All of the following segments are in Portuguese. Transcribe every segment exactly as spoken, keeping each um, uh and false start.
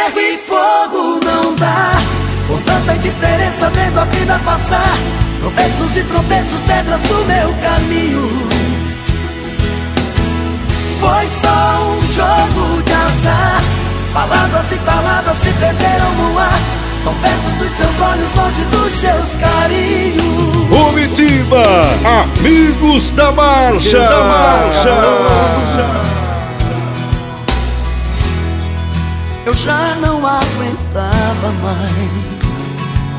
ferro e fogo não dá, com tanta indiferença vendo a vida passar. Tropeços e tropeços, pedras do meu caminho. Foi só um jogo de azar, palavras e palavras se perderam no ar, tão perto dos seus olhos, longe dos seus carinhos. Curitiba, amigos da marcha, da marcha. Eu já não aguentava mais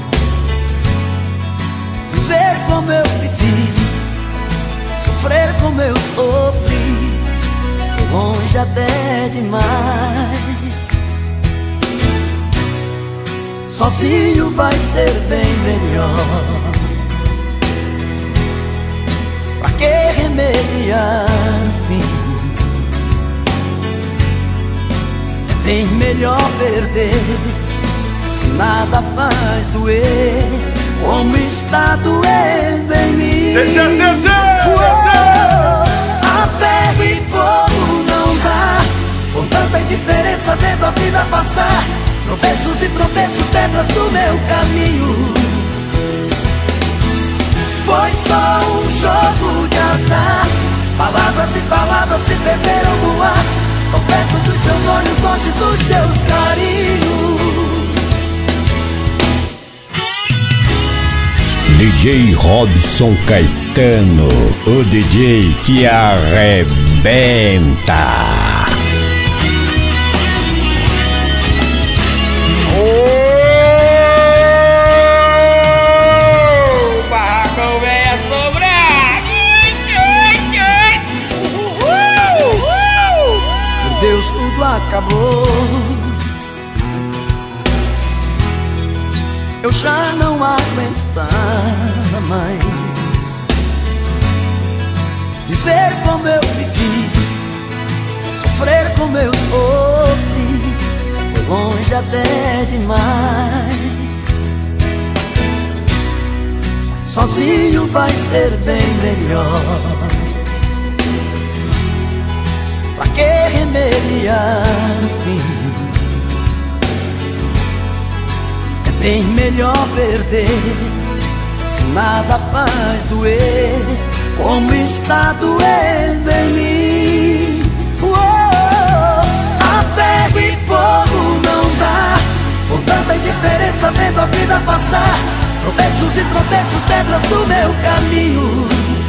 viver como eu vivi, sofrer como eu sofri, longe até demais. Sozinho vai ser bem melhor. Pra que remediar o fim? Bem melhor perder, se nada faz doer, como está doendo em mim. Oh, a ferro e fogo não dá, com tanta indiferença vendo a vida passar. Tropeços e tropeços, pedras do meu caminho. Foi só um jogo de azar, palavras e palavras se perderam no ar, tão perto dos seus olhos, longe dos seus carinhos. D J Robson Caetano, o D J que arrebenta. Deus, tudo acabou. Eu já não aguentava mais viver como eu vivi, sofrer como eu sofri, longe até demais. Sozinho vai ser bem melhor. Pra que remediar o fim? É bem melhor perder, se nada faz doer, como está doendo em mim. Oh, a ferro e fogo não dá, com tanta indiferença vendo a vida passar. Tropeços e tropeços, pedras do meu caminho.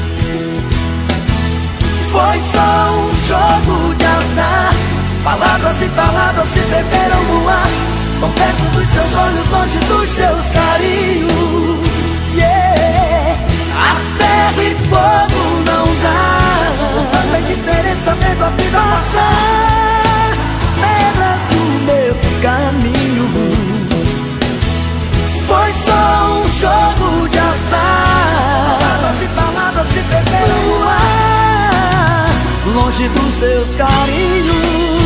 Foi só um jogo de azar, palavras e palavras se perderam no ar, tão perto dos seus olhos, longe dos seus carinhos. Yeah. A ferro e fogo não dá, com tanta indiferença vendo a vida passar. Pedras do meu caminho. Foi só um jogo de azar, palavras e palavras se perderam no ar, longe dos seus carinhos.